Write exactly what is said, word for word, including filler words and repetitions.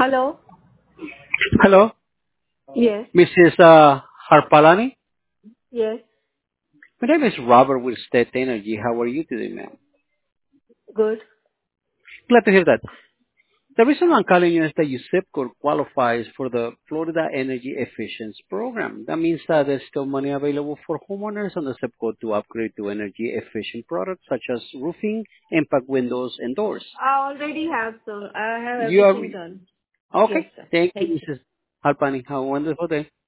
Hello? Hello, Yes. missus Uh, Harpalani. Yes. My name is Robert with State Energy. How are you today, ma'am? Good. Glad to hear that. The reason I'm calling you is that your zip code qualifies for the Florida Energy Efficiency Program. That means that there's still money available for homeowners on the zip code to upgrade to energy efficient products such as roofing, impact windows, and doors. I already have, sir. I have You everything are done. Yes, okay. sir. Thank you, Thank you. missus Harpani. Have a wonderful day.